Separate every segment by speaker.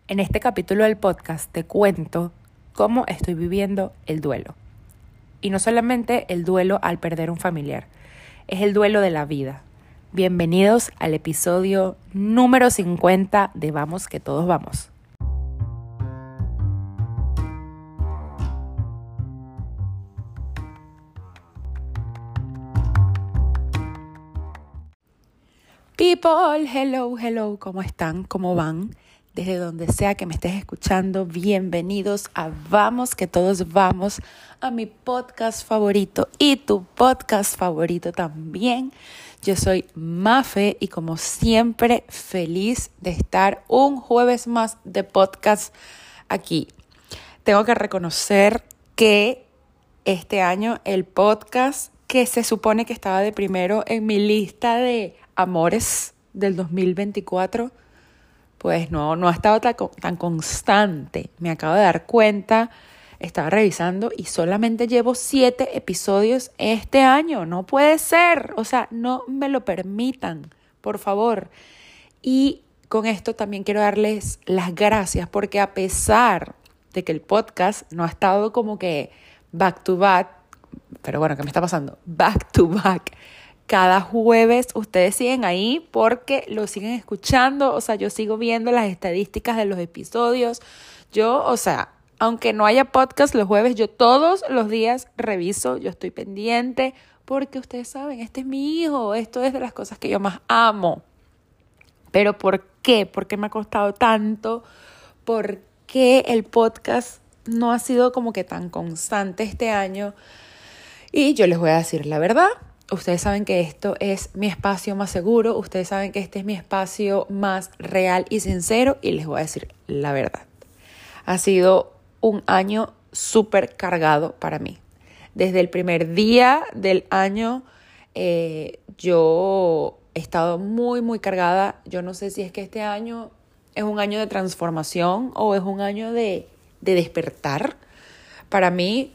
Speaker 1: En este capítulo del podcast te cuento cómo estoy viviendo el duelo. Y no solamente el duelo al perder un familiar, es el duelo de la vida. Bienvenidos al episodio número 50 de Vamos que todos vamos. People, hello, ¿cómo están? ¿Cómo van? Desde donde sea que me estés escuchando, bienvenidos a Vamos que todos vamos, a mi podcast favorito y tu podcast favorito también. Yo soy Mafe y como siempre feliz de estar un jueves más de podcast aquí. Tengo que reconocer que este año el podcast que se supone que estaba de primero en mi lista de amores del 2024, pues no ha estado tan constante. Me acabo de dar cuenta, estaba revisando y solamente llevo 7 episodios este año. No puede ser, o sea, no me lo permitan, por favor. Y con esto también quiero darles las gracias porque a pesar de que el podcast no ha estado como que back to back, pero bueno, ¿qué me está pasando? Back to back. Cada jueves ustedes siguen ahí porque lo siguen escuchando. O sea, yo sigo viendo las estadísticas de los episodios. Aunque no haya podcast los jueves, yo todos los días reviso, yo estoy pendiente porque ustedes saben, este es mi hijo, esto es de las cosas que yo más amo. Pero ¿por qué? ¿Por qué me ha costado tanto? ¿Por qué el podcast no ha sido como que tan constante este año? Y yo les voy a decir la verdad. Ustedes saben que esto es mi espacio más seguro. Ustedes saben que este es mi espacio más real y sincero. Y les voy a decir la verdad. Ha sido un año súper cargado para mí. Desde el primer día del año yo he estado muy cargada. Yo no sé si es que este año es un año de transformación o es un año de despertar. Para mí,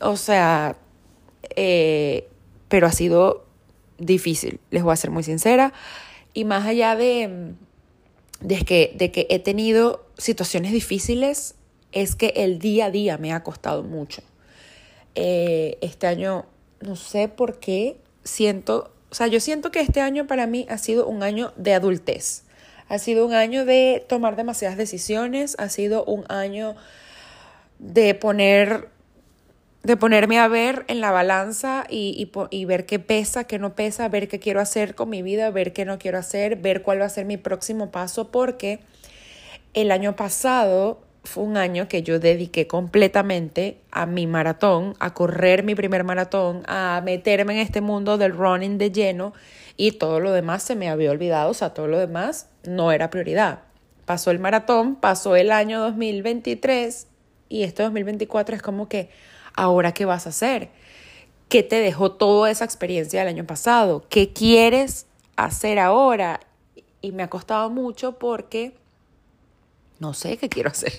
Speaker 1: pero ha sido difícil, les voy a ser muy sincera. Y más allá de que he tenido situaciones difíciles, es que el día a día me ha costado mucho. Este año, no sé por qué, yo siento que este año para mí ha sido un año de adultez. Ha sido un año de tomar demasiadas decisiones, ha sido un año de ponerme a ver en la balanza y ver qué pesa, qué no pesa, ver qué quiero hacer con mi vida, ver qué no quiero hacer, ver cuál va a ser mi próximo paso, porque el año pasado fue un año que yo dediqué completamente a mi maratón, a correr mi primer maratón, a meterme en este mundo del running de lleno y todo lo demás se me había olvidado, todo lo demás no era prioridad. Pasó el maratón, pasó el año 2023 y este 2024 es como que ¿ahora qué vas a hacer? ¿Qué te dejó toda esa experiencia del año pasado? ¿Qué quieres hacer ahora? Y me ha costado mucho porque no sé qué quiero hacer.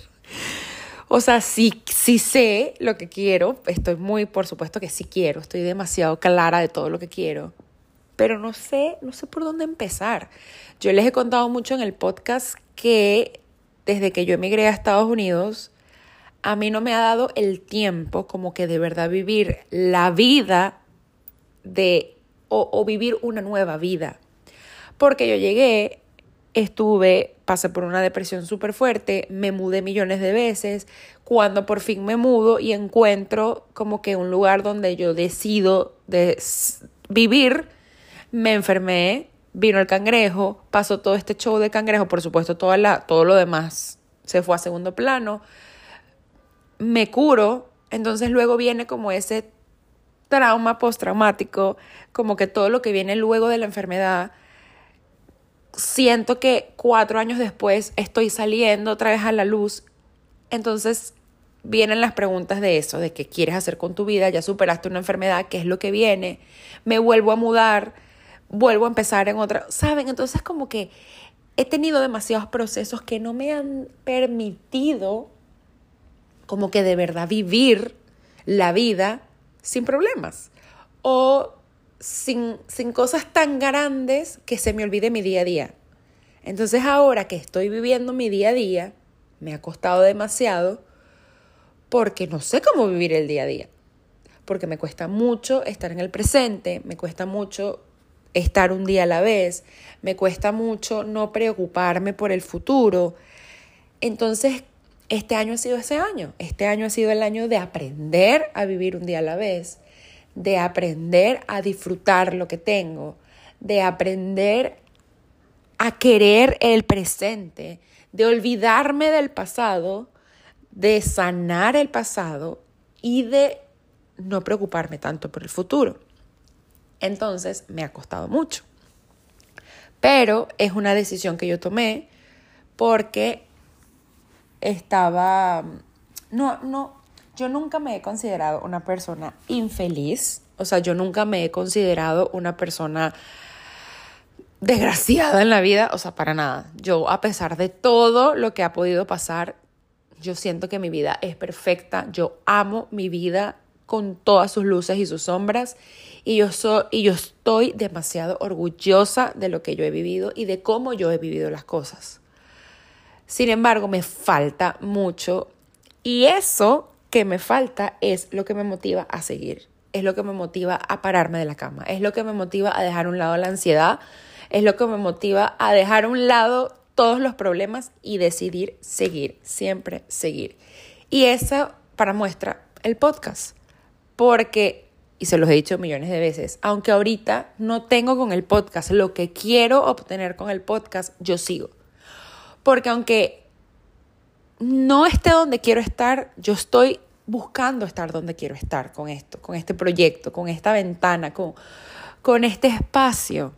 Speaker 1: Sí sé lo que quiero. Por supuesto que sí quiero. Estoy demasiado clara de todo lo que quiero. Pero no sé por dónde empezar. Yo les he contado mucho en el podcast que desde que yo emigré a Estados Unidos, a mí no me ha dado el tiempo como que de verdad vivir la vida o vivir una nueva vida. Porque yo llegué, pasé por una depresión súper fuerte, me mudé millones de veces. Cuando por fin me mudo y encuentro como que un lugar donde yo decido vivir, me enfermé, vino el cangrejo, pasó todo este show de cangrejo, por supuesto todo lo demás se fue a segundo plano. Me curo, entonces luego viene como ese trauma postraumático, como que todo lo que viene luego de la enfermedad. Siento que 4 años después estoy saliendo otra vez a la luz, entonces vienen las preguntas de eso, de qué quieres hacer con tu vida, ya superaste una enfermedad, qué es lo que viene, me vuelvo a mudar, vuelvo a empezar en otra, ¿saben? Entonces como que he tenido demasiados procesos que no me han permitido como que de verdad vivir la vida sin problemas o sin cosas tan grandes que se me olvide mi día a día. Entonces ahora que estoy viviendo mi día a día, Me ha costado demasiado porque no sé cómo vivir el día a día. Porque me cuesta mucho estar en el presente, me cuesta mucho estar un día a la vez, me cuesta mucho no preocuparme por el futuro. Entonces, este año ha sido ese año. Este año ha sido el año de aprender a vivir un día a la vez, de aprender a disfrutar lo que tengo, de aprender a querer el presente, de olvidarme del pasado, de sanar el pasado y de no preocuparme tanto por el futuro. Entonces, me ha costado mucho. Pero es una decisión que yo tomé porque yo nunca me he considerado una persona infeliz. O sea, yo nunca me he considerado una persona desgraciada en la vida. O sea, para nada. Yo, a pesar de todo lo que ha podido pasar, yo siento que mi vida es perfecta. Yo amo mi vida con todas sus luces y sus sombras. Y yo estoy demasiado orgullosa de lo que yo he vivido y de cómo yo he vivido las cosas. Sin embargo, me falta mucho y eso que me falta es lo que me motiva a seguir. Es lo que me motiva a pararme de la cama. Es lo que me motiva a dejar a un lado la ansiedad. Es lo que me motiva a dejar a un lado todos los problemas y decidir seguir, siempre seguir. Y eso para muestra el podcast. Porque, y se los he dicho millones de veces, aunque ahorita no tengo con el podcast lo que quiero obtener con el podcast, yo sigo. Porque aunque no esté donde quiero estar, yo estoy buscando estar donde quiero estar con esto, con este proyecto, con esta ventana, con este espacio.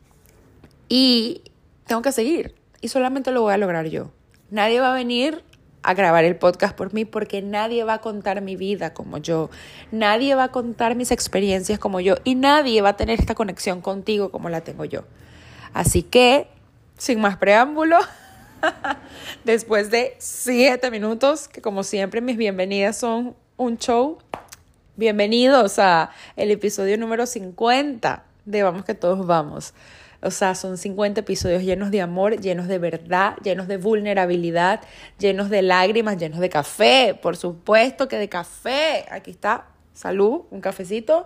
Speaker 1: Y tengo que seguir. Y solamente lo voy a lograr yo. Nadie va a venir a grabar el podcast por mí porque nadie va a contar mi vida como yo. Nadie va a contar mis experiencias como yo. Y nadie va a tener esta conexión contigo como la tengo yo. Así que, sin más preámbulo, después de 7 minutos, que como siempre mis bienvenidas son un show. Bienvenidos a el episodio número 50 de Vamos que Todos Vamos. O sea, son 50 episodios llenos de amor, llenos de verdad, llenos de vulnerabilidad, llenos de lágrimas, llenos de café. Por supuesto que de café. Aquí está. Salud, un cafecito.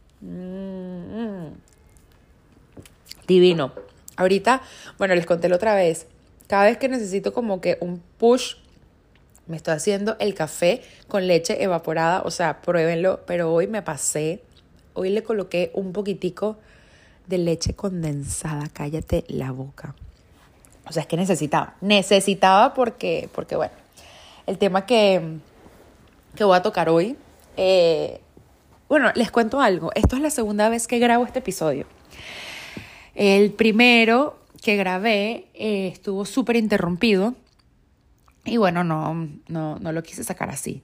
Speaker 1: Divino. Ahorita, bueno, les conté la otra vez. Cada vez que necesito como que un push, me estoy haciendo el café con leche evaporada. O sea, pruébenlo. Pero hoy me pasé. Hoy le coloqué un poquitico de leche condensada. Cállate la boca. O sea, es que necesitaba porque bueno, el tema que voy a tocar hoy, bueno, les cuento algo. Esto es la segunda vez que grabo este episodio. El primero que grabé estuvo súper interrumpido y bueno, no lo quise sacar así.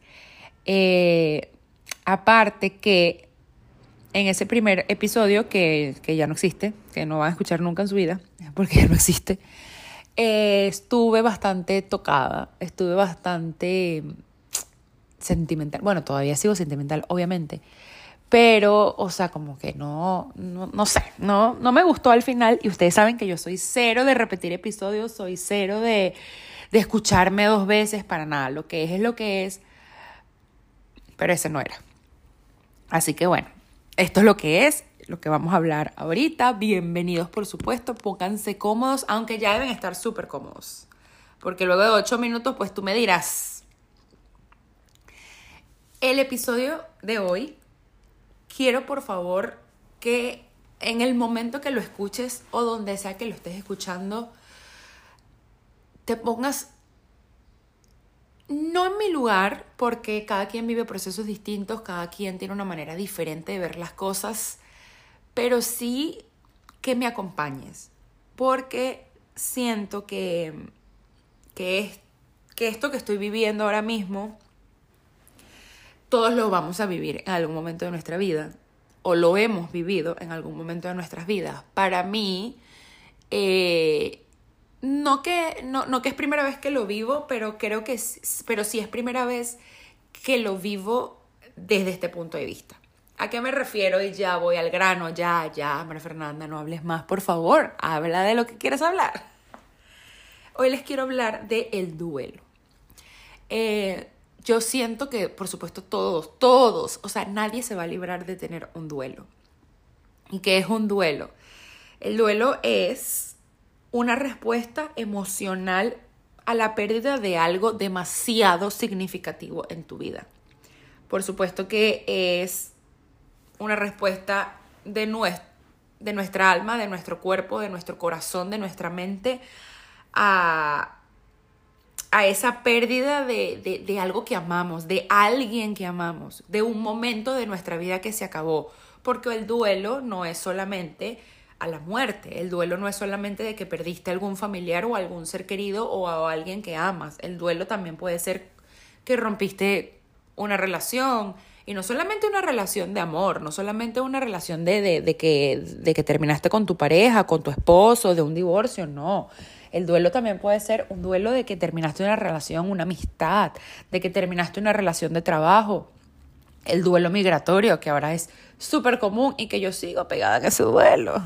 Speaker 1: Aparte que en ese primer episodio que ya no existe, que no van a escuchar nunca en su vida, porque ya no existe, estuve bastante tocada, estuve bastante sentimental. Bueno, todavía sigo sentimental, obviamente, pero, o sea, como que no sé, no me gustó al final. Y ustedes saben que yo soy cero de repetir episodios, soy cero de escucharme 2 veces para nada. Lo que es lo que es, pero ese no era. Así que bueno, esto es lo que es, lo que vamos a hablar ahorita. Bienvenidos, por supuesto, pónganse cómodos, aunque ya deben estar súper cómodos. Porque luego de 8 minutos, pues tú me dirás. El episodio de hoy, quiero por favor que en el momento que lo escuches o donde sea que lo estés escuchando, te pongas no en mi lugar, porque cada quien vive procesos distintos, cada quien tiene una manera diferente de ver las cosas, pero sí que me acompañes, porque siento que esto que estoy viviendo ahora mismo, todos lo vamos a vivir en algún momento de nuestra vida, o lo hemos vivido en algún momento de nuestras vidas. Para mí, no que es primera vez que lo vivo, pero creo que pero sí es primera vez que lo vivo desde este punto de vista. ¿A qué me refiero? Y ya voy al grano, ya, María Fernanda, no hables más, por favor, habla de lo que quieras hablar. Hoy les quiero hablar del duelo. Yo siento que, por supuesto, todos, o sea, nadie se va a librar de tener un duelo. ¿Y qué es un duelo? El duelo es una respuesta emocional a la pérdida de algo demasiado significativo en tu vida. Por supuesto que es una respuesta de nuestra alma, de nuestro cuerpo, de nuestro corazón, de nuestra mente a esa pérdida de algo que amamos, de alguien que amamos, de un momento de nuestra vida que se acabó. Porque el duelo no es solamente a la muerte, el duelo no es solamente de que perdiste algún familiar o algún ser querido o a alguien que amas. El duelo también puede ser que rompiste una relación, y no solamente una relación de amor, no solamente una relación de que terminaste con tu pareja, con tu esposo, de un divorcio, no. El duelo también puede ser un duelo de que terminaste una relación, una amistad, de que terminaste una relación de trabajo. El duelo migratorio, que ahora es súper común y que yo sigo pegada en ese duelo.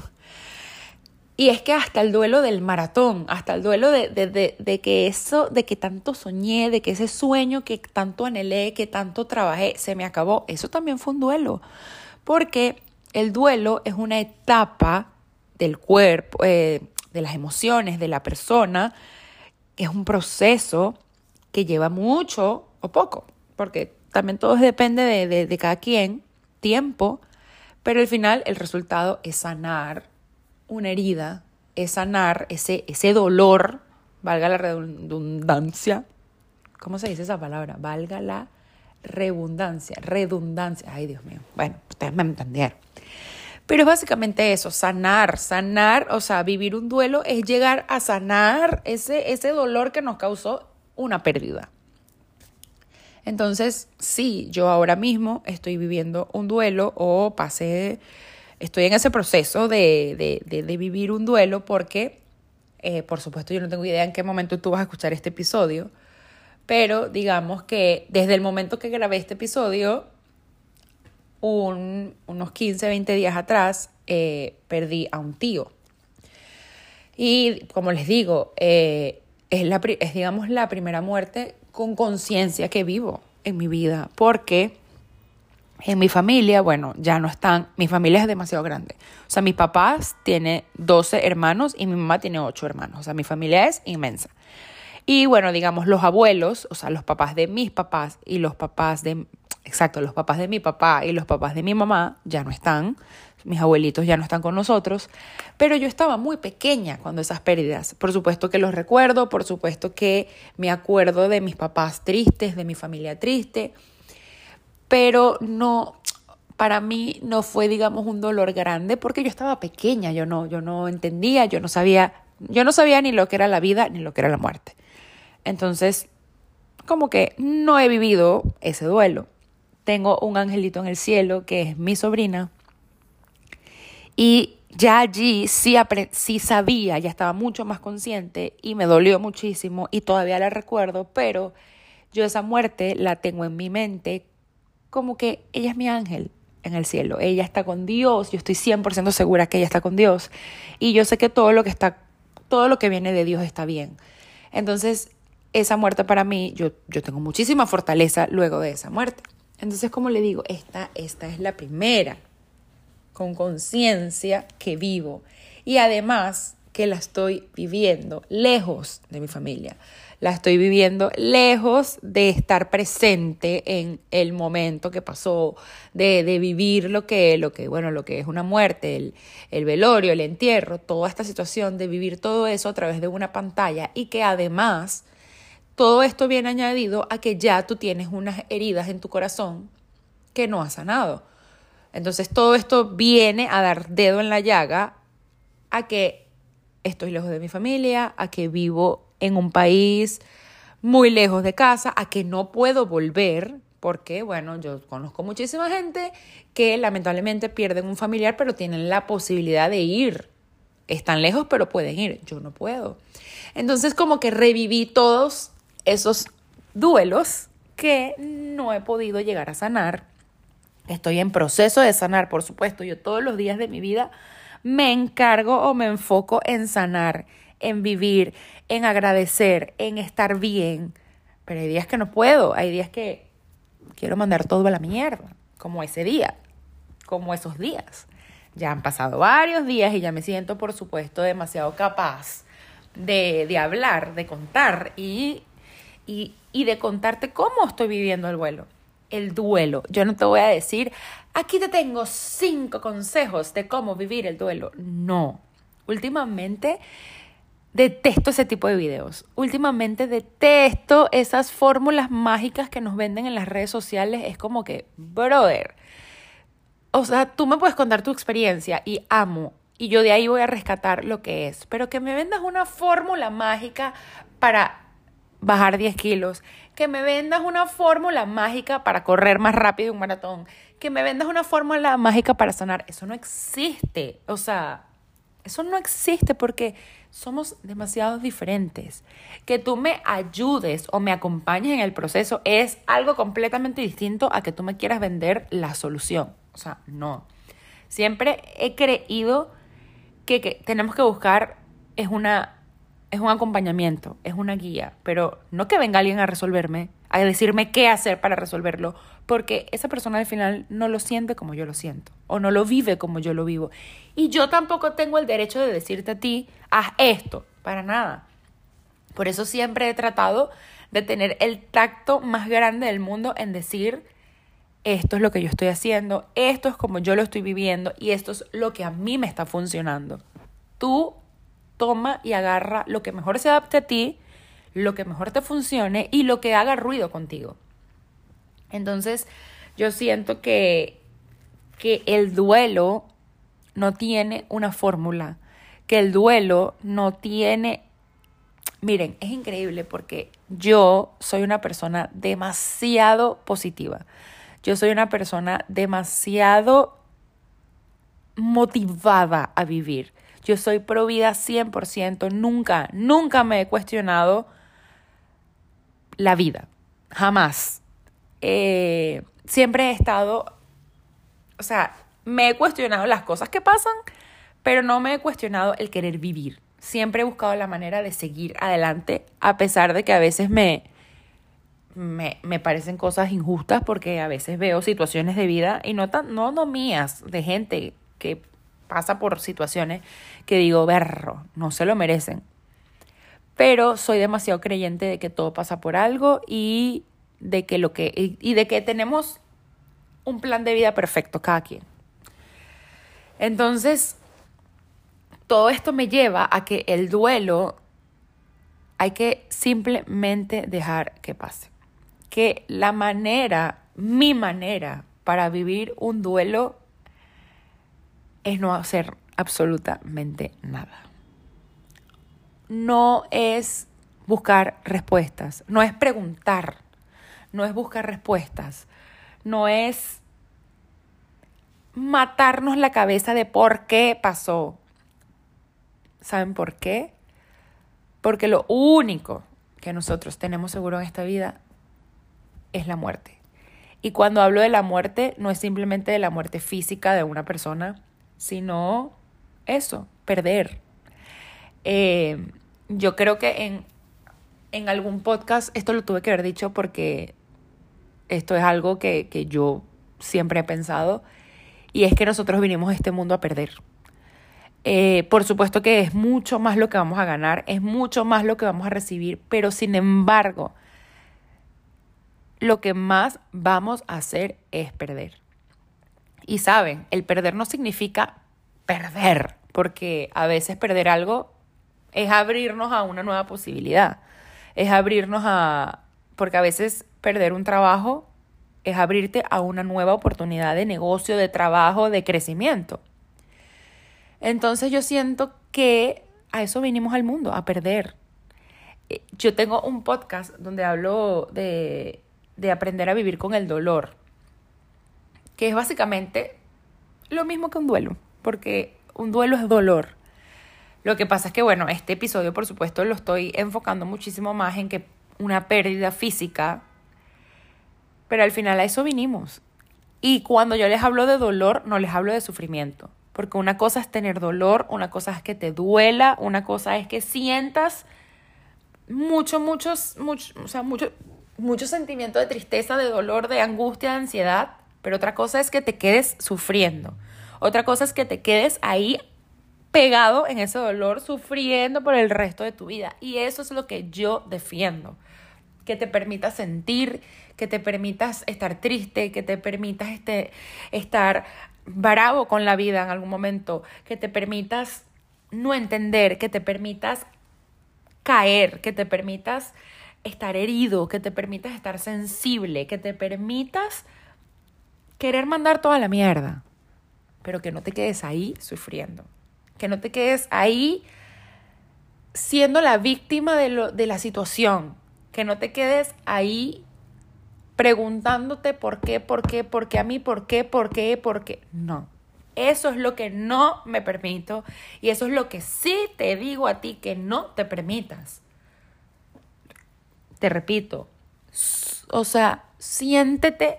Speaker 1: Y es que hasta el duelo del maratón, hasta el duelo de que eso, de que tanto soñé, de que ese sueño que tanto anhelé, que tanto trabajé, se me acabó, eso también fue un duelo. Porque el duelo es una etapa del cuerpo, de las emociones de la persona, que es un proceso que lleva mucho o poco, porque también todo depende de cada quien, tiempo, pero al final el resultado es sanar una herida, es sanar ese dolor, valga la redundancia. ¿Cómo se dice esa palabra? Valga la redundancia. Ay, Dios mío. Bueno, ustedes me entendieron. Pero es básicamente eso, sanar, o sea, vivir un duelo es llegar a sanar ese dolor que nos causó una pérdida. Entonces, sí, yo ahora mismo estoy viviendo un duelo o estoy en ese proceso de vivir un duelo porque, por supuesto, yo no tengo idea en qué momento tú vas a escuchar este episodio, pero digamos que desde el momento que grabé este episodio, unos 15, 20 días atrás, perdí a un tío. Y como les digo, es digamos la primera muerte con conciencia que vivo en mi vida, porque en mi familia, bueno, ya no están, mi familia es demasiado grande. O sea, mis papás tienen 12 hermanos y mi mamá tiene 8 hermanos. O sea, mi familia es inmensa. Y bueno, digamos, los abuelos, o sea, los papás de mis papás y los papás de mi papá y los papás de mi mamá ya no están. Mis abuelitos ya no están con nosotros. Pero yo estaba muy pequeña cuando esas pérdidas. Por supuesto que los recuerdo, por supuesto que me acuerdo de mis papás tristes, de mi familia triste. Pero no, para mí no fue, digamos, un dolor grande porque yo estaba pequeña, yo no entendía, yo no sabía ni lo que era la vida ni lo que era la muerte. Entonces, como que no he vivido ese duelo. Tengo un angelito en el cielo que es mi sobrina y ya allí sí sabía, ya estaba mucho más consciente y me dolió muchísimo y todavía la recuerdo, pero yo esa muerte la tengo en mi mente como que ella es mi ángel en el cielo, ella está con Dios, yo estoy 100% segura que ella está con Dios y yo sé que todo lo que viene de Dios está bien. Entonces, esa muerte para mí, yo tengo muchísima fortaleza luego de esa muerte. Entonces, como le digo, esta es la primera con conciencia que vivo y además que la estoy viviendo lejos de mi familia. La estoy viviendo lejos de estar presente en el momento que pasó, de vivir lo que es una muerte, el velorio, el entierro, toda esta situación, de vivir todo eso a través de una pantalla y que además todo esto viene añadido a que ya tú tienes unas heridas en tu corazón que no has sanado. Entonces todo esto viene a dar dedo en la llaga a que estoy lejos de mi familia, a que vivo en un país muy lejos de casa, a que no puedo volver, porque, bueno, yo conozco muchísima gente que lamentablemente pierden un familiar, pero tienen la posibilidad de ir. Están lejos, pero pueden ir. Yo no puedo. Entonces, como que reviví todos esos duelos que no he podido llegar a sanar. Estoy en proceso de sanar, por supuesto. Yo todos los días de mi vida me encargo o me enfoco en sanar, en vivir, en agradecer, en estar bien. pero hay días que no puedo, hay días que quiero mandar todo a la mierda, como ese día, como esos días. Ya han pasado varios días y ya me siento, por supuesto, demasiado capaz de hablar, de contar y de contarte cómo estoy viviendo el duelo. El duelo. Yo no te voy a decir, aquí te tengo 5 consejos de cómo vivir el duelo. No. Últimamente detesto ese tipo de videos. Últimamente detesto esas fórmulas mágicas que nos venden en las redes sociales. Es como que, brother, o sea, tú me puedes contar tu experiencia y amo, y yo de ahí voy a rescatar lo que es. Pero que me vendas una fórmula mágica para bajar 10 kilos, que me vendas una fórmula mágica para correr más rápido un maratón, que me vendas una fórmula mágica para sanar, eso no existe. O sea, eso no existe porque somos demasiado diferentes. Que tú me ayudes o me acompañes en el proceso es algo completamente distinto a que tú me quieras vender la solución. O sea, no. Siempre he creído que tenemos que buscar es un acompañamiento, es una guía, pero no que venga alguien a resolverme, a decirme qué hacer para resolverlo, porque esa persona al final no lo siente como yo lo siento, o no lo vive como yo lo vivo. Y yo tampoco tengo el derecho de decirte a ti, haz esto, para nada. Por eso siempre he tratado de tener el tacto más grande del mundo en decir, esto es lo que yo estoy haciendo, esto es como yo lo estoy viviendo y esto es lo que a mí me está funcionando. Tú toma y agarra lo que mejor se adapte a ti, lo que mejor te funcione y lo que haga ruido contigo. Entonces, yo siento que el duelo no tiene una fórmula, que el duelo no tiene... Miren, es increíble porque yo soy una persona demasiado positiva. Yo soy una persona demasiado motivada a vivir. Yo soy pro vida 100%. Nunca me he cuestionado la vida. Jamás. Siempre he estado... O sea, me he cuestionado las cosas que pasan, pero no me he cuestionado el querer vivir. Siempre he buscado la manera de seguir adelante, a pesar de que a veces me parecen cosas injustas, porque a veces veo situaciones de vida, y no mías, de gente que pasa por situaciones que digo, berro, no se lo merecen. Pero soy demasiado creyente de que todo pasa por algo y de que tenemos un plan de vida perfecto cada quien. Entonces, todo esto me lleva a que el duelo hay que simplemente dejar que pase. Que mi manera para vivir un duelo es no hacer absolutamente nada. No es buscar respuestas, no es preguntar, no es buscar respuestas, no es matarnos la cabeza de por qué pasó. ¿Saben por qué? Porque lo único que nosotros tenemos seguro en esta vida es la muerte. Y cuando hablo de la muerte, no es simplemente de la muerte física de una persona, sino eso, perder. Yo creo que en algún podcast, esto lo tuve que haber dicho porque esto es algo que yo siempre he pensado, y es que nosotros vinimos a este mundo a perder. Por supuesto que es mucho más lo que vamos a ganar, es mucho más lo que vamos a recibir, pero sin embargo, lo que más vamos a hacer es perder. Y saben, el perder no significa perder, porque a veces perder algo es abrirnos a una nueva posibilidad, porque a veces perder un trabajo es abrirte a una nueva oportunidad de negocio, de trabajo, de crecimiento. Entonces yo siento que a eso vinimos al mundo, a perder. Yo tengo un podcast donde hablo de aprender a vivir con el dolor, que es básicamente lo mismo que un duelo, porque un duelo es dolor. Lo que pasa es que, bueno, este episodio, por supuesto, lo estoy enfocando muchísimo más en que una pérdida física, pero al final a eso vinimos. Y cuando yo les hablo de dolor, no les hablo de sufrimiento, porque una cosa es tener dolor, una cosa es que te duela, una cosa es que sientas mucho, mucho sentimiento de tristeza, de dolor, de angustia, de ansiedad, pero otra cosa es que te quedes sufriendo. Otra cosa es que te quedes ahí pegado en ese dolor, sufriendo por el resto de tu vida. Y eso es lo que yo defiendo. Que te permitas sentir, que te permitas estar triste, que te permitas estar bravo con la vida en algún momento, que te permitas no entender, que te permitas caer, que te permitas estar herido, que te permitas estar sensible, que te permitas querer mandar toda la mierda, pero que no te quedes ahí sufriendo, que no te quedes ahí siendo la víctima de la situación, que no te quedes ahí preguntándote por qué a mí, por qué. No. Eso es lo que no me permito y eso es lo que sí te digo a ti que no te permitas. Te repito, o sea, siente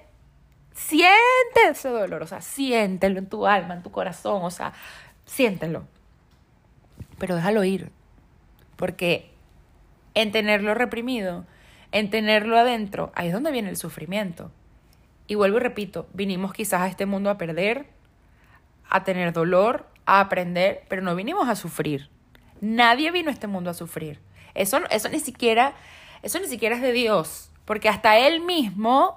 Speaker 1: ese dolor, o sea, siéntelo en tu alma, en tu corazón, o sea, siéntelo. Pero déjalo ir, porque en tenerlo reprimido, en tenerlo adentro, ahí es donde viene el sufrimiento. Y vuelvo y repito, vinimos quizás a este mundo a perder, a tener dolor, a aprender, pero no vinimos a sufrir. Nadie vino a este mundo a sufrir. Eso ni siquiera es de Dios, porque hasta el mismo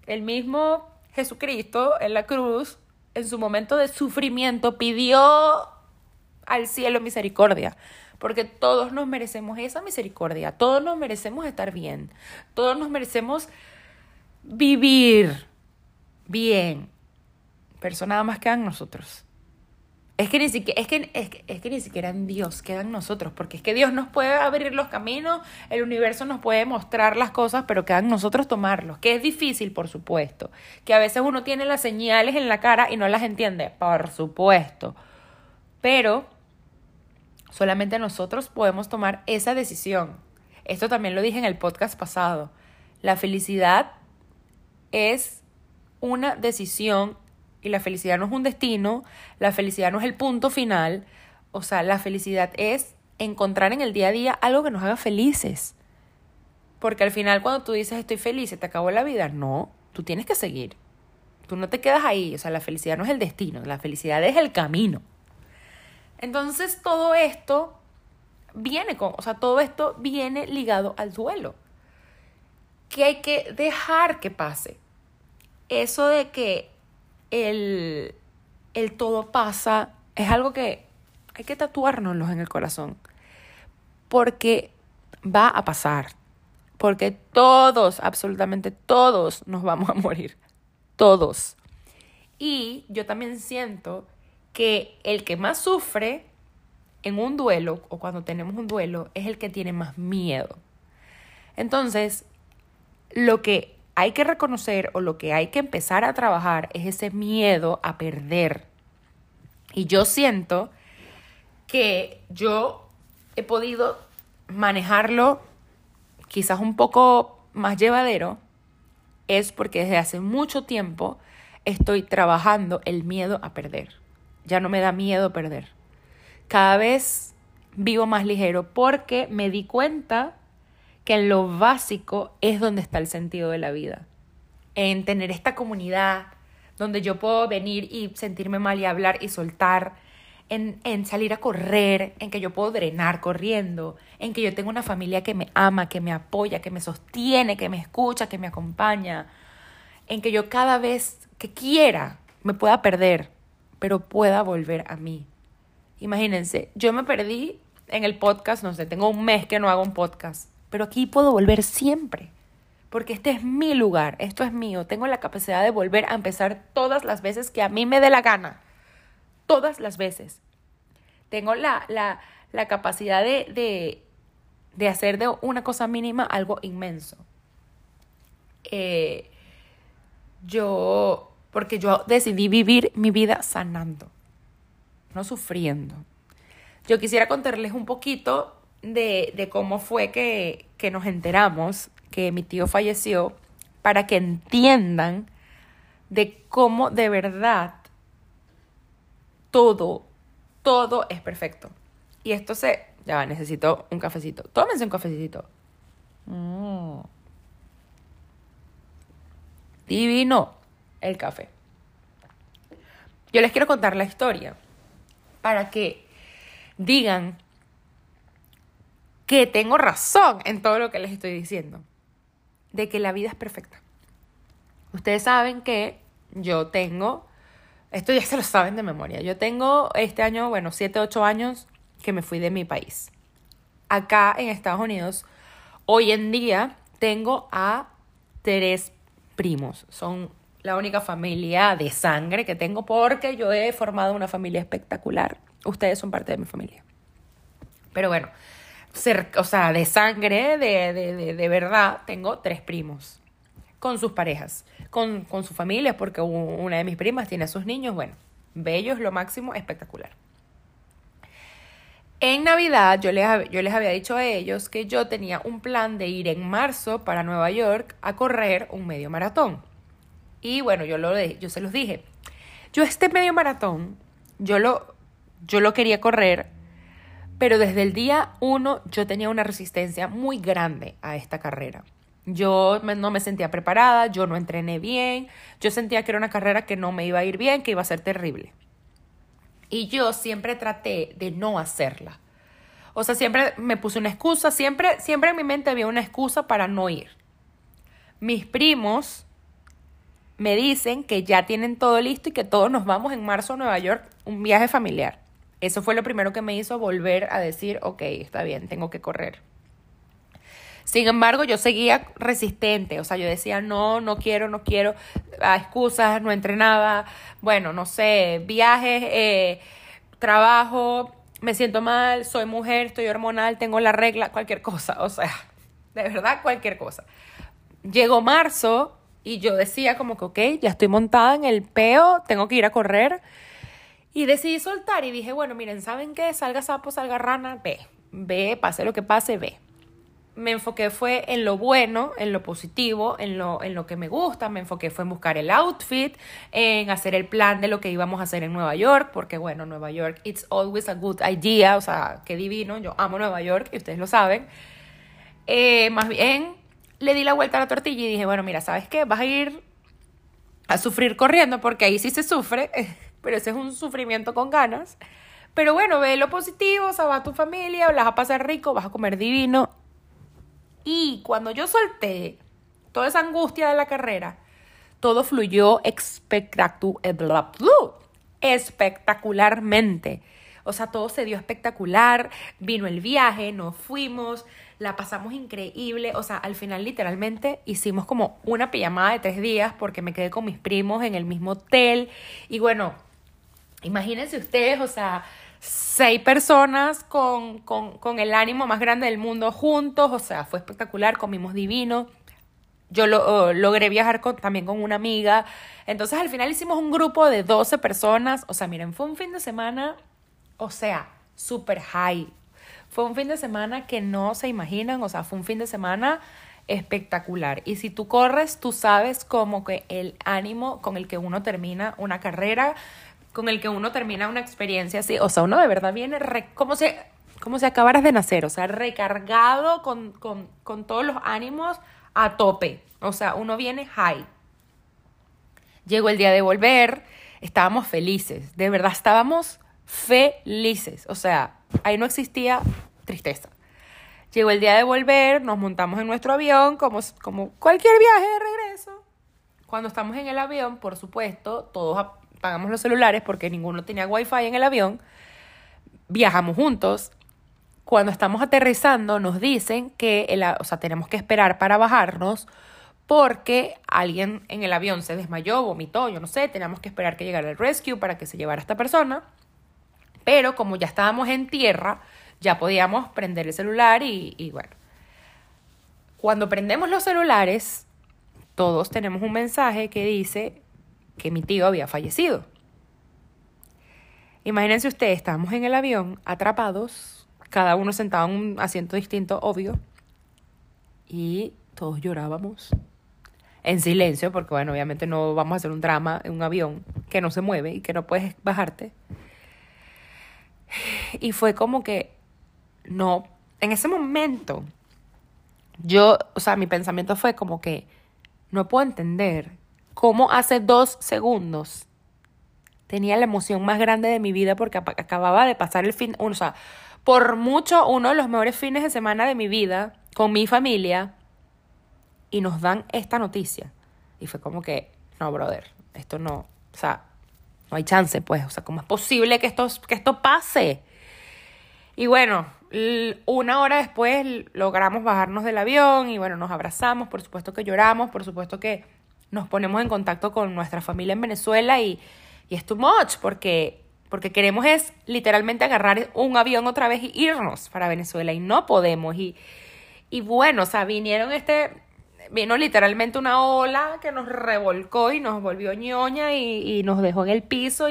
Speaker 1: Jesucristo en la cruz, en su momento de sufrimiento, pidió al cielo misericordia, porque todos nos merecemos esa misericordia, todos nos merecemos estar bien, todos nos merecemos vivir bien, pero eso nada más queda en nosotros. Es que ni siquiera en Dios queda en nosotros, porque es que Dios nos puede abrir los caminos, el universo nos puede mostrar las cosas, pero queda en nosotros tomarlos, que es difícil, por supuesto, que a veces uno tiene las señales en la cara y no las entiende, por supuesto, pero solamente nosotros podemos tomar esa decisión. Esto también lo dije en el podcast pasado. La felicidad es una decisión y la felicidad no es un destino, la felicidad no es el punto final. O sea, la felicidad es encontrar en el día a día algo que nos haga felices. Porque al final cuando tú dices estoy feliz, se te acabó la vida, no, tú tienes que seguir. Tú no te quedas ahí, o sea, la felicidad no es el destino, la felicidad es el camino. Entonces todo esto todo esto viene ligado al duelo, que hay que dejar que pase. Eso de que el todo pasa es algo que hay que tatuárnoslo en el corazón, porque va a pasar, porque todos, absolutamente todos nos vamos a morir, todos. Y yo también siento que el que más sufre en un duelo o cuando tenemos un duelo es el que tiene más miedo. Entonces, lo que hay que reconocer o lo que hay que empezar a trabajar es ese miedo a perder. Y yo siento que yo he podido manejarlo quizás un poco más llevadero, es porque desde hace mucho tiempo estoy trabajando el miedo a perder. Ya no me da miedo perder. Cada vez vivo más ligero porque me di cuenta que en lo básico es donde está el sentido de la vida. En tener esta comunidad donde yo puedo venir y sentirme mal y hablar y soltar, en salir a correr, en que yo puedo drenar corriendo, en que yo tengo una familia que me ama, que me apoya, que me sostiene, que me escucha, que me acompaña, en que yo cada vez que quiera me pueda perder, pero pueda volver a mí. Imagínense, yo me perdí en el podcast, no sé, tengo un mes que no hago un podcast, pero aquí puedo volver siempre, porque este es mi lugar, esto es mío, tengo la capacidad de volver a empezar todas las veces que a mí me dé la gana, todas las veces. Tengo la capacidad de hacer de una cosa mínima algo inmenso. Porque yo decidí vivir mi vida sanando, no sufriendo. Yo quisiera contarles un poquito de cómo fue que nos enteramos que mi tío falleció, para que entiendan de cómo de verdad todo es perfecto. Y esto ya va, necesito un cafecito. Tómense un cafecito. divino el café. Yo les quiero contar la historia para que digan que tengo razón en todo lo que les estoy diciendo, de que la vida es perfecta. Ustedes saben que yo tengo, esto ya se lo saben de memoria, yo tengo este año, 7, 8 años que me fui de mi país. Acá en Estados Unidos, hoy en día, tengo a 3 primos. Son la única familia de sangre que tengo porque yo he formado una familia espectacular. Ustedes son parte de mi familia. Pero bueno, de sangre, de verdad, tengo 3 primos. Con sus parejas, con sus familias, porque una de mis primas tiene a sus niños. Bueno, bellos, lo máximo, espectacular. En Navidad yo les había dicho a ellos que yo tenía un plan de ir en marzo para Nueva York a correr un medio maratón. Y bueno, yo se los dije. Yo este medio maratón, yo lo quería correr, pero desde el día 1 yo tenía una resistencia muy grande a esta carrera. Yo no me sentía preparada, yo no entrené bien, yo sentía que era una carrera que no me iba a ir bien, que iba a ser terrible. Y yo siempre traté de no hacerla. O sea, siempre me puse una excusa, siempre en mi mente había una excusa para no ir. Mis primos me dicen que ya tienen todo listo y que todos nos vamos en marzo a Nueva York, un viaje familiar. Eso fue lo primero que me hizo volver a decir, ok, está bien, tengo que correr. Sin embargo, yo seguía resistente, o sea, yo decía, no quiero, excusas, no entrenaba, bueno, no sé, viajes, trabajo, me siento mal, soy mujer, estoy hormonal, tengo la regla, cualquier cosa, o sea, de verdad, cualquier cosa. Llegó marzo y yo decía como que, ok, ya estoy montada en el peo, tengo que ir a correr, y decidí soltar y dije, bueno, miren, ¿saben qué? Salga sapo, salga rana, ve, pase lo que pase, ve. Me enfoqué fue en lo bueno, en lo positivo, en lo que me gusta. Me enfoqué fue en buscar el outfit, en hacer el plan de lo que íbamos a hacer en Nueva York, porque bueno, Nueva York, it's always a good idea, o sea, qué divino, yo amo Nueva York y ustedes lo saben. Más bien, le di la vuelta a la tortilla y dije, bueno, mira, ¿sabes qué? Vas a ir a sufrir corriendo, porque ahí sí se sufre, pero ese es un sufrimiento con ganas. Pero bueno, ve lo positivo, o sea, va a tu familia, vas a pasar rico, vas a comer divino. Y cuando yo solté toda esa angustia de la carrera, todo fluyó espectacularmente. O sea, todo se dio espectacular, vino el viaje, nos fuimos, la pasamos increíble. O sea, al final literalmente hicimos como una pijamada de 3 días porque me quedé con mis primos en el mismo hotel. Y bueno, imagínense ustedes, o sea, 6 personas con el ánimo más grande del mundo juntos, o sea, fue espectacular, comimos divino. Yo logré viajar también con una amiga. Entonces, al final hicimos un grupo de 12 personas. O sea, miren, fue un fin de semana, o sea, super high. Fue un fin de semana que no se imaginan, o sea, fue un fin de semana espectacular. Y si tú corres, tú sabes como que el ánimo con el que uno termina una carrera, con el que uno termina una experiencia así, o sea, uno de verdad viene como si acabaras de nacer, o sea, recargado con todos los ánimos a tope, o sea, uno viene high. Llegó el día de volver, estábamos felices, de verdad estábamos felices, o sea, ahí no existía tristeza. Llegó el día de volver, nos montamos en nuestro avión, como cualquier viaje de regreso. Cuando estamos en el avión, por supuesto, todos apagamos los celulares porque ninguno tenía wifi en el avión. Viajamos juntos. Cuando estamos aterrizando nos dicen que tenemos que esperar para bajarnos porque alguien en el avión se desmayó, vomitó, yo no sé, teníamos que esperar que llegara el rescue para que se llevara a esta persona. Pero como ya estábamos en tierra, ya podíamos prender el celular y bueno. Cuando prendemos los celulares, todos tenemos un mensaje que dice que mi tío había fallecido. Imagínense ustedes, estábamos en el avión, atrapados, cada uno sentado en un asiento distinto, obvio, y todos llorábamos en silencio, porque bueno, obviamente no vamos a hacer un drama en un avión que no se mueve y que no puedes bajarte. Y fue como que, no, en ese momento, mi pensamiento fue como que no puedo entender como hace 2 segundos tenía la emoción más grande de mi vida porque acababa de pasar o sea, por mucho uno de los mejores fines de semana de mi vida con mi familia y nos dan esta noticia. Y fue como que, no, brother, esto no, o sea, no hay chance, pues, o sea, ¿cómo es posible que esto pase? Y bueno, 1 hora después logramos bajarnos del avión y bueno, nos abrazamos, por supuesto que lloramos, por supuesto que nos ponemos en contacto con nuestra familia en Venezuela y es too much porque queremos es literalmente agarrar un avión otra vez y irnos para Venezuela y no podemos. Y bueno, o sea, vino literalmente una ola que nos revolcó y nos volvió ñoña y nos dejó en el piso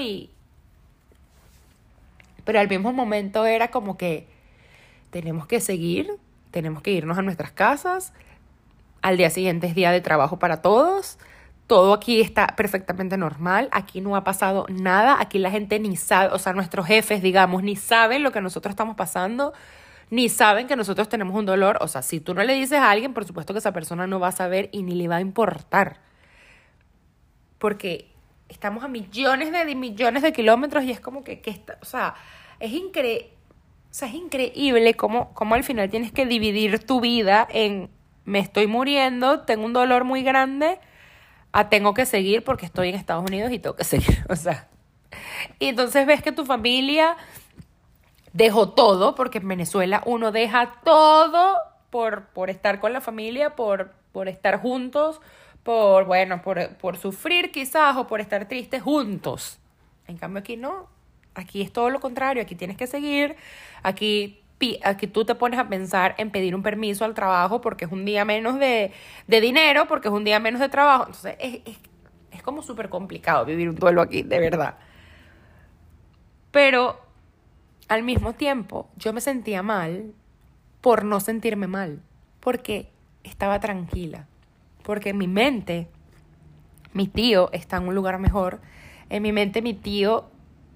Speaker 1: pero al mismo momento era como que tenemos que seguir, tenemos que irnos a nuestras casas, al día siguiente es día de trabajo para todos, todo aquí está perfectamente normal, aquí no ha pasado nada, aquí la gente ni sabe, o sea, nuestros jefes, digamos, ni saben lo que nosotros estamos pasando, ni saben que nosotros tenemos un dolor, o sea, si tú no le dices a alguien, por supuesto que esa persona no va a saber y ni le va a importar, porque estamos a millones de kilómetros y es como que o sea, es increíble cómo al final tienes que dividir tu vida en me estoy muriendo, tengo un dolor muy grande, tengo que seguir porque estoy en Estados Unidos y tengo que seguir, o sea. Y entonces ves que tu familia dejó todo, porque en Venezuela uno deja todo por estar con la familia, por estar juntos, por sufrir quizás o por estar tristes juntos. En cambio aquí no, aquí es todo lo contrario, aquí tienes que seguir, aquí tú te pones a pensar en pedir un permiso al trabajo porque es un día menos de dinero, porque es un día menos de trabajo. Entonces es como súper complicado vivir un duelo aquí, de verdad. Pero al mismo tiempo yo me sentía mal por no sentirme mal, porque estaba tranquila, porque en mi mente mi tío está en un lugar mejor, en mi mente mi tío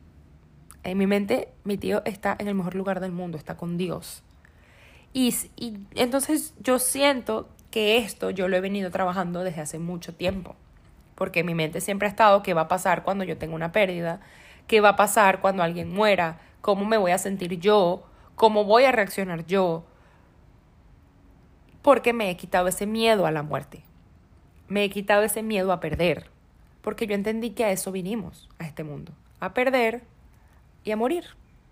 Speaker 1: está en el mejor lugar del mundo, está con Dios. Y entonces yo siento que esto yo lo he venido trabajando desde hace mucho tiempo. Porque en mi mente siempre ha estado qué va a pasar cuando yo tenga una pérdida, qué va a pasar cuando alguien muera, cómo me voy a sentir yo, cómo voy a reaccionar yo. Porque me he quitado ese miedo a la muerte. Me he quitado ese miedo a perder. Porque yo entendí que a eso vinimos, a este mundo. A perder y a morir.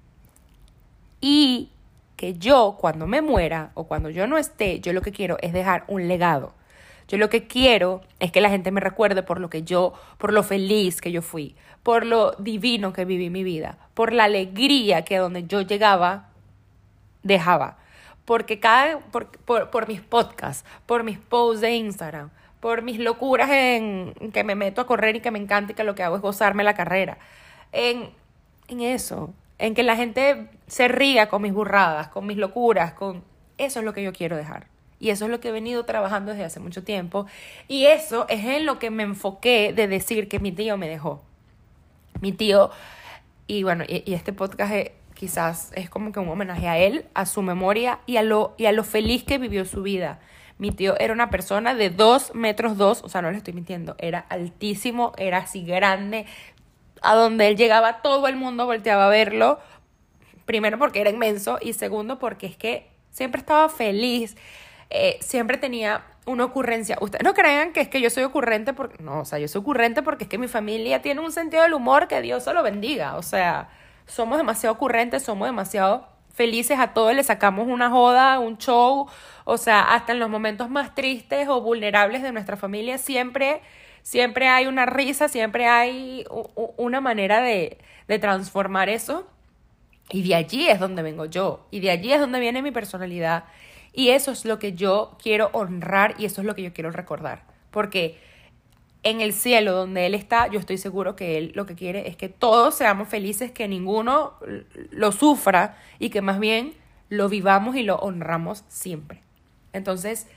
Speaker 1: Y que yo, cuando me muera o cuando yo no esté, yo lo que quiero es dejar un legado. Yo lo que quiero es que la gente me recuerde por lo feliz que yo fui, por lo divino que viví mi vida, por la alegría que donde yo llegaba, dejaba. Porque por mis podcasts, por mis posts de Instagram, por mis locuras en que me meto a correr y que me encanta y que lo que hago es gozarme la carrera. En eso, en que la gente se ría con mis burradas, con mis locuras, eso es lo que yo quiero dejar. Y eso es lo que he venido trabajando desde hace mucho tiempo. Y eso es en lo que me enfoqué de decir que mi tío me dejó. Mi tío, y bueno, y este podcast quizás es como que un homenaje a él, a su memoria y a lo feliz que vivió su vida. Mi tío era una persona de 2 metros 2, o sea, no le estoy mintiendo, era altísimo, era así grande. A donde él llegaba todo el mundo volteaba a verlo. Primero porque era inmenso y segundo porque es que siempre estaba feliz. Siempre tenía una ocurrencia. Ustedes no crean que es que yo soy ocurrente porque... No, o sea, yo soy ocurrente porque es que mi familia tiene un sentido del humor que Dios se lo bendiga. O sea, somos demasiado ocurrentes, somos demasiado felices, a todos le sacamos una joda, un show. O sea, hasta en los momentos más tristes o vulnerables de nuestra familia siempre hay una risa, siempre hay una manera de transformar eso. Y de allí es donde vengo yo. Y de allí es donde viene mi personalidad. Y eso es lo que yo quiero honrar y eso es lo que yo quiero recordar. Porque en el cielo donde Él está, yo estoy seguro que Él lo que quiere es que todos seamos felices, que ninguno lo sufra y que más bien lo vivamos y lo honramos siempre. Entonces,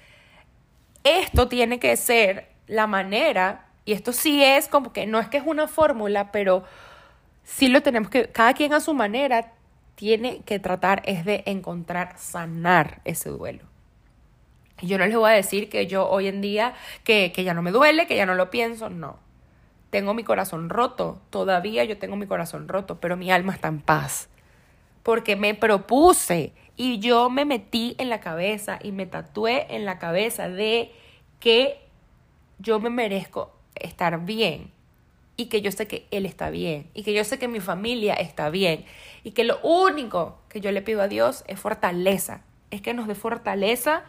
Speaker 1: esto tiene que ser la manera, y esto sí es como que no es que es una fórmula, pero sí lo tenemos que, cada quien a su manera tiene que tratar es de sanar ese duelo. Y yo no les voy a decir que yo hoy en día, que ya no me duele, que ya no lo pienso, no. Tengo mi corazón roto, todavía yo tengo mi corazón roto, pero mi alma está en paz. Porque me propuse y yo me metí en la cabeza y me tatué en la cabeza de que yo me merezco estar bien y que yo sé que él está bien y que yo sé que mi familia está bien y que lo único que yo le pido a Dios es fortaleza, es que nos dé fortaleza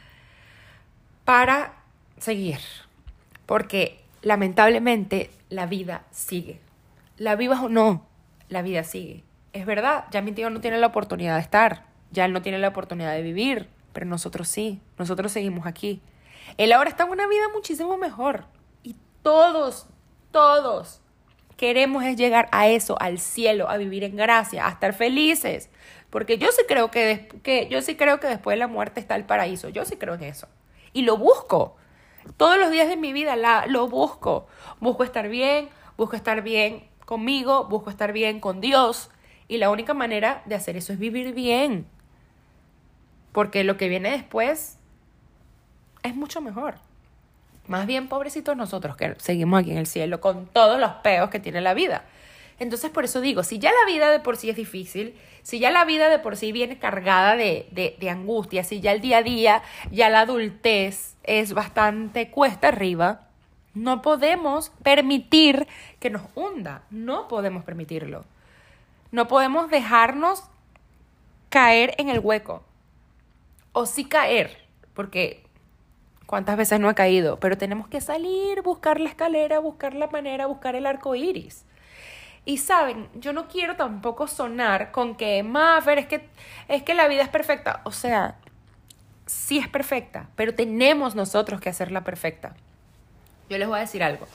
Speaker 1: para seguir, porque lamentablemente la vida sigue. La vivas o no, la vida sigue. Es verdad, ya mi tío no tiene la oportunidad de estar, ya él no tiene la oportunidad de vivir, pero nosotros sí, nosotros seguimos aquí. Él ahora está en una vida muchísimo mejor y todos queremos es llegar a eso, al cielo, a vivir en gracia, a estar felices, porque yo sí creo que después de la muerte está el paraíso, yo sí creo en eso. Y lo busco. Todos los días de mi vida lo busco. Busco estar bien conmigo, busco estar bien con Dios. Y la única manera de hacer eso es vivir bien. Porque lo que viene después es mucho mejor. Más bien pobrecitos nosotros que seguimos aquí en el cielo con todos los peos que tiene la vida. Entonces por eso digo, si ya la vida de por sí es difícil, si ya la vida de por sí viene cargada de angustia, si ya el día a día, ya la adultez es bastante cuesta arriba, no podemos permitir que nos hunda, no podemos permitirlo. No podemos dejarnos caer en el hueco. O sí caer, porque cuántas veces no he caído, pero tenemos que salir, buscar la escalera, buscar la manera, buscar el arco iris. Y saben, yo no quiero tampoco sonar con que, Maffer, es que la vida es perfecta. O sea, sí es perfecta, pero tenemos nosotros que hacerla perfecta. Yo les voy a decir algo.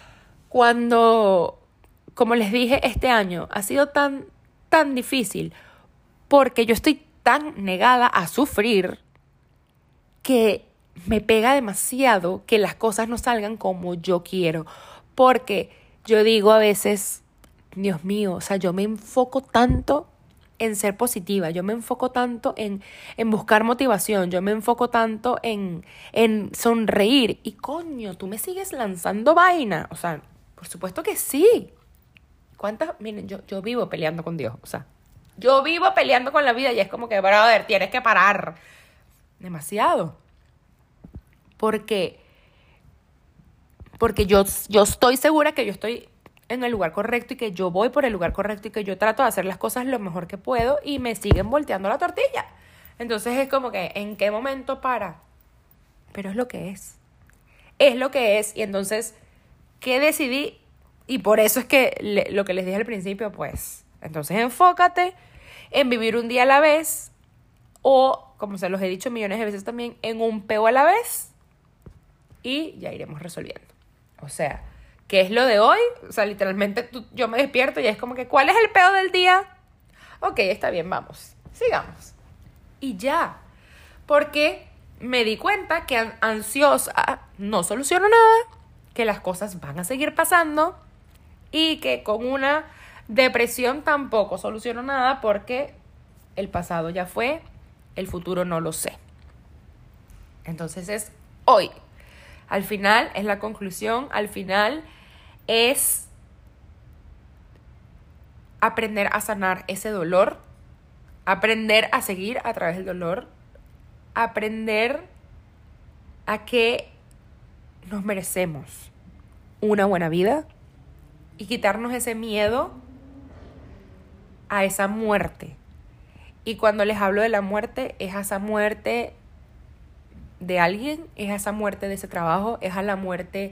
Speaker 1: Como les dije, este año ha sido tan difícil porque yo estoy tan negada a sufrir que me pega demasiado que las cosas no salgan como yo quiero. Porque yo digo a veces, Dios mío, o sea, yo me enfoco tanto en ser positiva, yo me enfoco tanto en buscar motivación, yo me enfoco tanto en sonreír. Y coño, tú me sigues lanzando vaina. O sea, por supuesto que sí. Miren, yo vivo peleando con Dios, o sea, yo vivo peleando con la vida y es como que, brother, tienes que parar. Demasiado. Porque yo estoy segura que yo estoy en el lugar correcto y que yo voy por el lugar correcto y que yo trato de hacer las cosas lo mejor que puedo y me siguen volteando la tortilla. Entonces es como que, ¿en qué momento para? Pero es lo que es. Es lo que es. Y entonces, ¿qué decidí? Y por eso es que lo que les dije al principio, pues, entonces enfócate en vivir un día a la vez o, como se los he dicho millones de veces también, en un peo a la vez y ya iremos resolviendo. O sea, ¿qué es lo de hoy? O sea, literalmente yo me despierto y es como que, ¿cuál es el peo del día? Ok, está bien, vamos, sigamos. Y ya, porque me di cuenta que ansiosa no soluciono nada, que las cosas van a seguir pasando y que con una depresión tampoco soluciono nada porque el pasado ya fue, el futuro no lo sé. Entonces es hoy. Al final es la conclusión, al final es aprender a sanar ese dolor, aprender a seguir a través del dolor, aprender a que nos merecemos una buena vida y quitarnos ese miedo a esa muerte. Y cuando les hablo de la muerte, es a esa muerte de alguien, es a esa muerte de ese trabajo, es a la muerte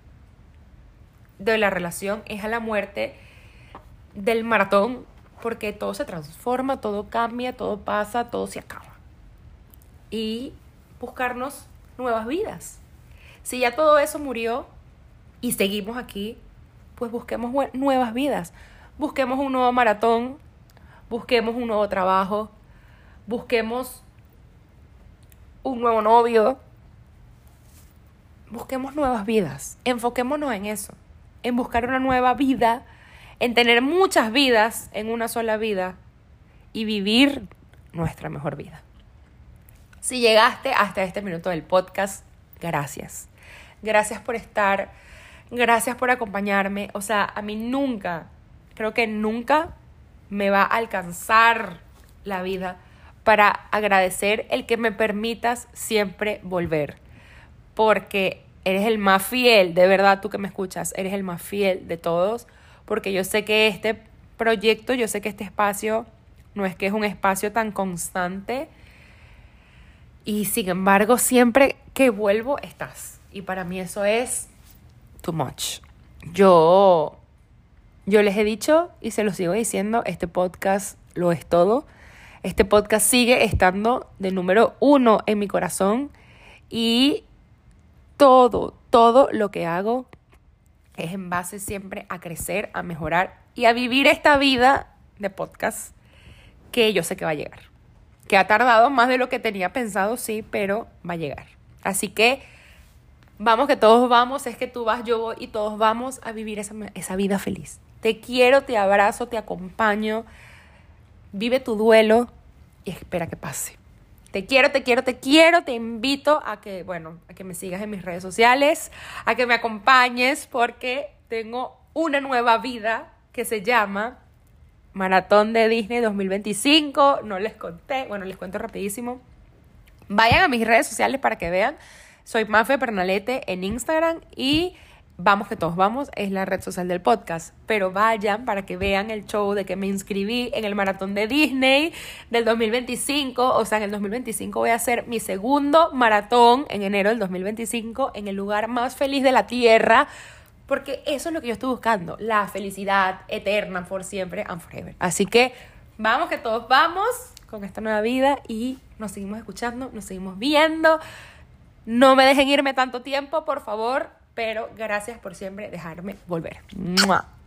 Speaker 1: de la relación, es a la muerte del maratón, porque todo se transforma, todo cambia, todo pasa, todo se acaba. Y buscarnos nuevas vidas. Si ya todo eso murió y seguimos aquí, pues busquemos nuevas vidas. Busquemos un nuevo maratón, busquemos un nuevo trabajo, busquemos un nuevo novio, busquemos nuevas vidas. Enfoquémonos en eso, en buscar una nueva vida, en tener muchas vidas en una sola vida y vivir nuestra mejor vida. Si llegaste hasta este minuto del podcast, gracias. Gracias por estar, gracias por acompañarme. O sea, a mí nunca, creo que nunca me va a alcanzar la vida para agradecer el que me permitas siempre volver. Porque eres el más fiel, de verdad, tú que me escuchas, eres el más fiel de todos. Porque yo sé que este proyecto, yo sé que este espacio no es que es un espacio tan constante. Y sin embargo, siempre que vuelvo, estás. Y para mí eso es too much. Yo les he dicho y se lo sigo diciendo, este podcast lo es todo. Este podcast sigue estando de número 1 en mi corazón. Y todo lo que hago es en base siempre a crecer, a mejorar y a vivir esta vida de podcast que yo sé que va a llegar. Que ha tardado más de lo que tenía pensado, sí, pero va a llegar. Así que vamos que todos vamos, es que tú vas, yo voy y todos vamos a vivir esa vida feliz. Te quiero, te abrazo, te acompaño. Vive tu duelo y espera que pase. Te quiero, te invito a que me sigas en mis redes sociales, a que me acompañes porque tengo una nueva vida que se llama Maratón de Disney 2025. No les conté, les cuento rapidísimo. Vayan a mis redes sociales para que vean. Soy Mafe Pernalete en Instagram y Vamos que todos vamos es la red social del podcast. Pero vayan para que vean el show de que me inscribí en el Maratón de Disney del 2025. O sea, en el 2025 voy a hacer mi segundo maratón en enero del 2025 en el lugar más feliz de la tierra. Porque eso es lo que yo estoy buscando. La felicidad eterna, por siempre and forever. Así que vamos que todos vamos con esta nueva vida y nos seguimos escuchando, nos seguimos viendo. No me dejen irme tanto tiempo, por favor. Pero gracias por siempre dejarme volver. ¡Mua!